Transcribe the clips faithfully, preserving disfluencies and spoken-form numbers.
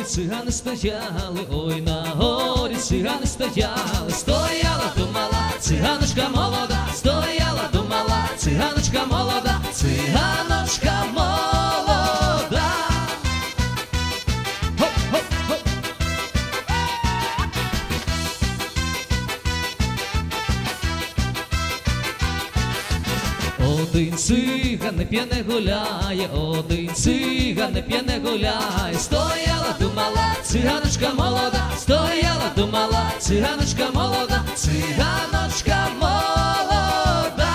цигани стояли, ой, на горі цигани стояли, стояла, думала, циганочка молода, стояла, думала, циганочка молода, циганочка молода. Хоп-хоп-хоп. Один циган не п'є, не гуляє, один циган не п'є, не гуляє, стояла, думала, циганочка молода, стояла, думала, циганочка молода, циганочка молода.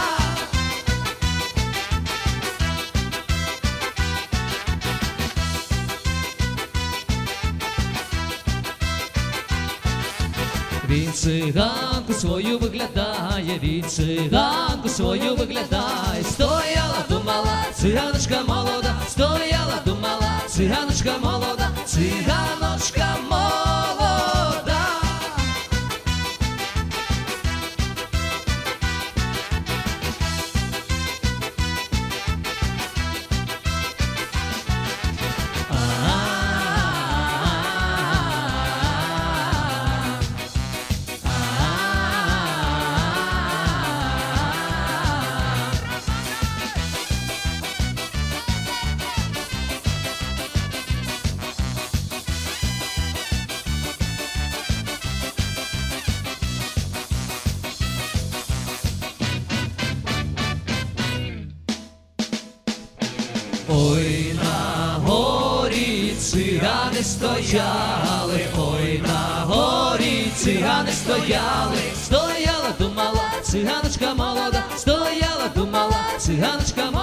Він циганку свою виглядає, він циганку свою виглядає, стояла, думала, циганочка молода, стояла, думала, циганочка молода, циганочка молода. Ой, на горі цигани стояли, ой, на горі цигани стояли, стояла, думала, циганочка молода, стояла, думала, циганочка молода.